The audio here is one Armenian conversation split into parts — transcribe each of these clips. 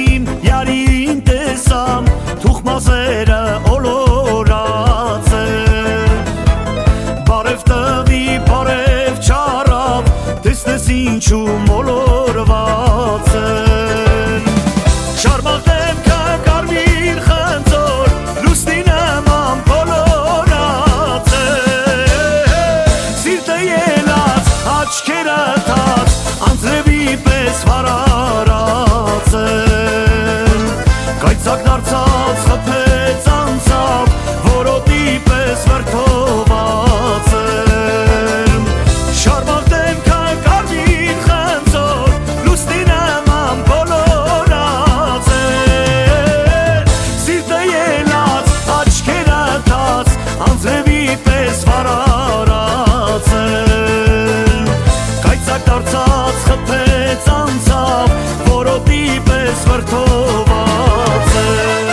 իմ յարին տեսամ, թուխ մազերը ոլորած են, բարև տվի, բարև չարավ, տեսնես ինչու մոլորված են, շարմաղ դեմքը կարմիր խնձոր, լուսնի նման բոլորած են, սիրտը ելած, աչքերը թած, անձրևի պես վարարած են, կայծակ դարձած խփեց անցավ, որոտի պես վրդոված են, շարմաղ դեմքը կարմիր խնձոր, լուսնի նման բոլորած են, սիրտը ելած, աչքերը թած, անձրևի պես վարարած են, կայծակ դարձած խփեց անցավ, որոտի պես վրդոված են,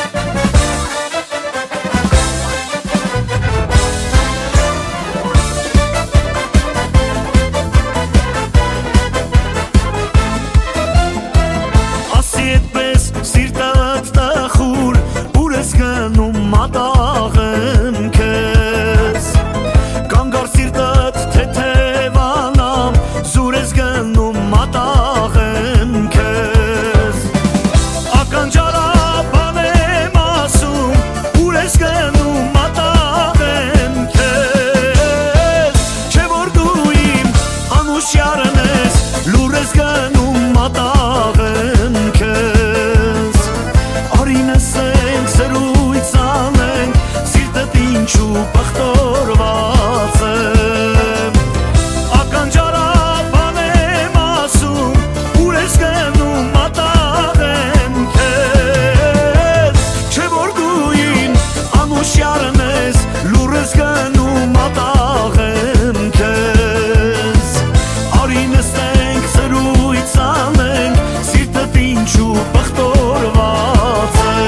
ասի էդպես սիրտդ տխուր, ուր ես գնում մատաղեմ քեզ, կանգար սիրտդ թեթևանամ, զուր ես գնում մատաղեմ քեզ, ականջարաբան եմ ասում, ուր ես գնում մատաղեմ քեզ, չէ որ դու իմ անուշյարն ես, լուր ես գնում մատաղեմ քեզ, արին ասենք սրույց անենք, սիրտդ ինչու պղտորված է, ականջարաբան եմ ասում, ուր ես գնում մատաղեմ քեզ, չէ որ դու իմ անուշյարն ես, լուր ես գնում մատաղեմ քեզ, արին ասենք սրույց անենք, սիրտդ ինչու պղտորված է,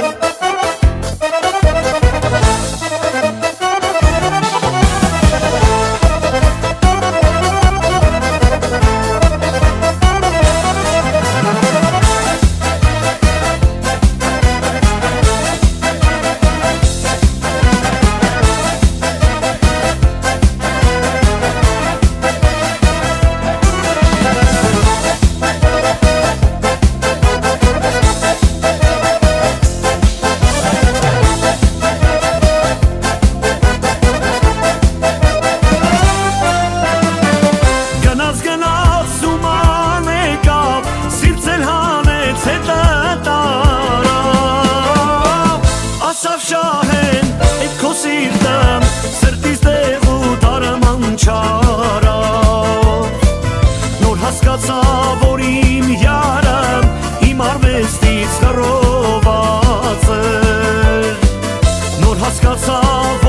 գնաց ուման եկավ, սիրտել հանեց հետը տարավ, ասավ շահեն էդ քո սիրտը, սրտիս տեղու տարման չարավ, նոր հասկացա, որ իմ յարը, իմ արվեստից հեռոված է, նոր հասկացա,